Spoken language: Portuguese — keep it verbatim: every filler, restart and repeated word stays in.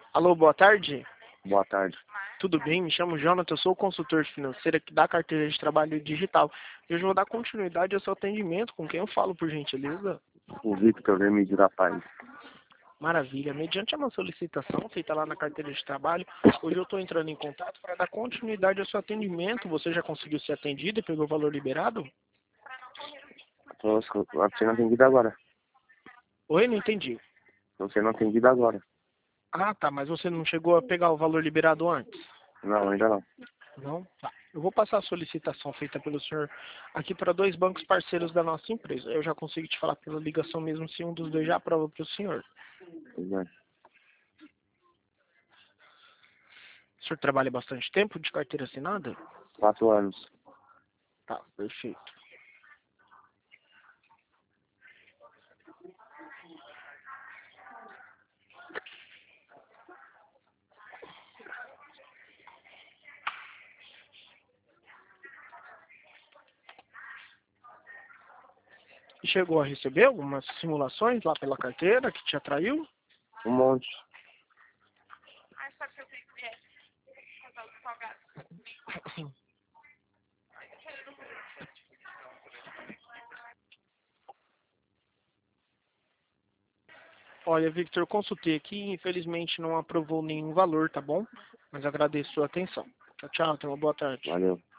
Alô, boa tarde. Boa tarde. Tudo bem? Me chamo Jonathan, eu sou consultor financeiro aqui da carteira de trabalho digital. Eu vou dar continuidade ao seu atendimento. Com quem eu falo, por gentileza? O Victor Vermelho da Paz. Maravilha. Mediante uma solicitação feita lá na carteira de trabalho, hoje eu estou entrando em contato para dar continuidade ao seu atendimento. Você já conseguiu ser atendido e pegou o valor liberado? Estou sendo atendido agora. Oi, não entendi. Estou sendo atendido agora. Ah, tá, mas você não chegou a pegar o valor liberado antes? Não, ainda não. Não? Tá. Eu vou passar a solicitação feita pelo senhor aqui para dois bancos parceiros da nossa empresa. Eu já consigo te falar pela ligação mesmo se um dos dois já aprova para o senhor. Pois é. O senhor trabalha bastante tempo de carteira assinada? Quatro anos. Tá, perfeito. E chegou a receber algumas simulações lá pela carteira que te atraiu? Um monte. Olha, Victor, eu consultei aqui e infelizmente não aprovou nenhum valor, tá bom? Mas agradeço a sua atenção. Tchau, tchau, tenha uma boa tarde. Valeu.